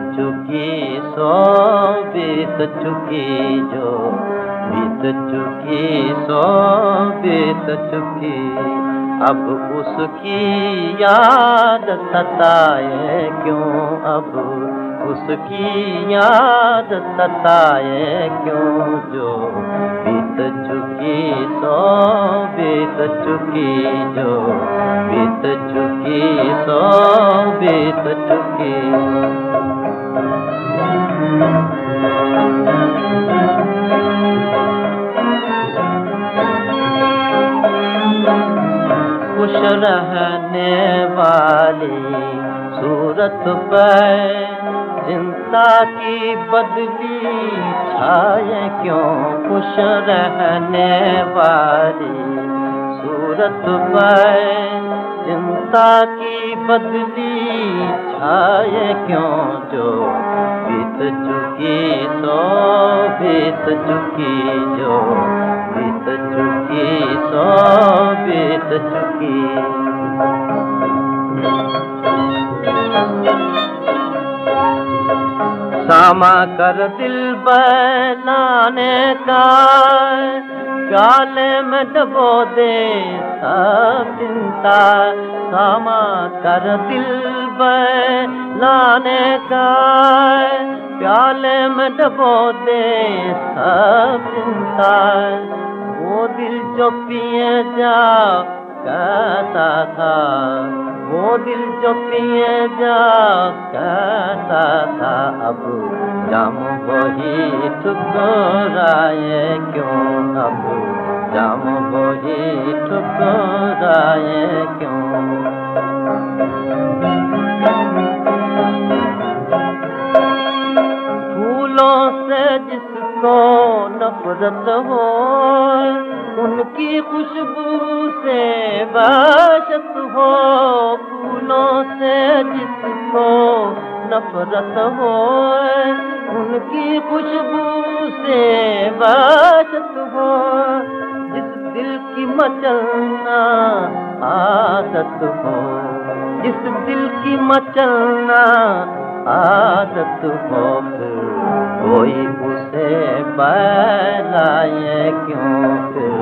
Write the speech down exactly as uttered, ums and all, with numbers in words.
चुकी सो बीत चुकी जो, बीत चुकी सो बीत चुकी। अब उसकी याद सताए क्यों, अब उसकी याद सताए क्यों, जो बीत चुकी सो बीत चुकी जो, बीत चुकी सो बीत चुकी। खुश रहने वाली सूरत पर चिंता की बदली छाए क्यों, खुश रहने वाली सूरत पर चिंता की बदली छाए क्यों, जो बीत चुकी सो बीत चुकी जो, बीत चुकी सो बीत चुकी। सामा कर दिल बनाने का, प्याले में डबो दे सब चिंता। सामा कर दिल बनाने का, प्याले में डबो दे सब चिंता। वो दिल जो पिए जा कहता था, वो दिल जो पिए जा कहता था, अब जाम वही ठुकराए क्यों, अब जाम वही ठुकराए क्यों। फूलों से जिसको नफरत हो, उनकी खुशबू से वहशत हो। फूलों से जिसको नफरत हो, उनकी खुशबू से वहशत हो। जिस दिल की मचलना आदत हो, जिस दिल की मचलना आदत हो, फिर कोई उसे बहलाए क्यों, फिर